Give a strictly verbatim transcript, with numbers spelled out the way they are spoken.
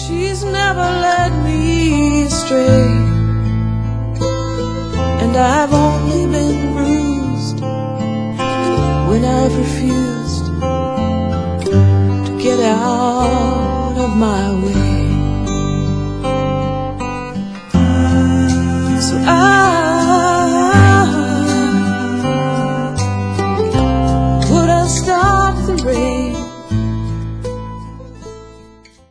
She's never led me astray, and I've only been bruised when I've refused to get out of my way.